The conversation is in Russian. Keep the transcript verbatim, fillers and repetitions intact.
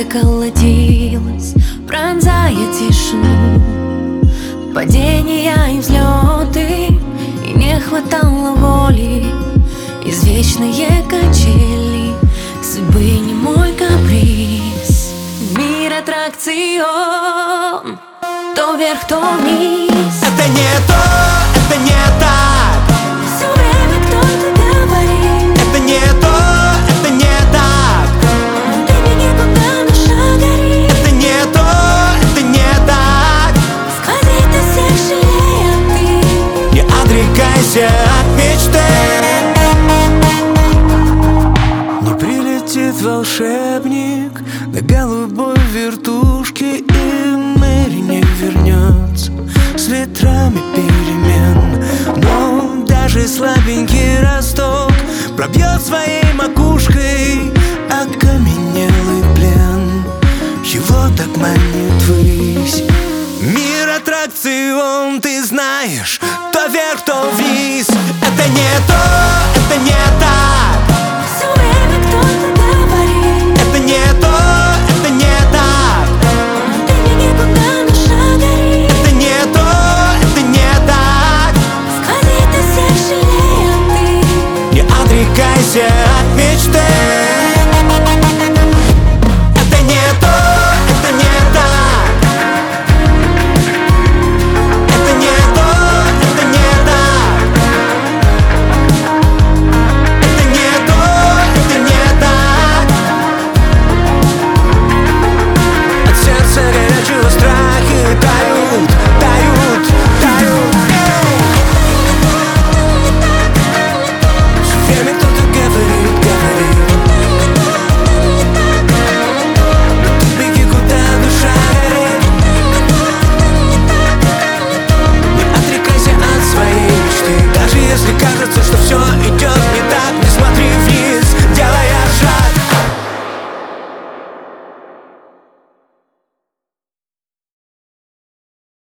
сердце колотилось, пронзая тишину. Падения и взлеты, и не хватало воли. Извечные качели судьбы, не мой каприз. Мир аттракцион, то вверх, то вниз. Это не то, это не так. Все время кто-то говорит: это не то, это не так. Ты беги, куда душа горит. Это не то, это не так. Сквозит ты всех жалея ты. Не отрекайся от мечты. Не прилетит волшебник на голубой вертушке, и Мэри не вернется с ветрами перемен. Но даже слабенький росток пробьет своей макушкой окаменелый плен. Его так манит ввысь. Мир аттракцион, ты знаешь, то вверх, то вниз. Это не то, это не так.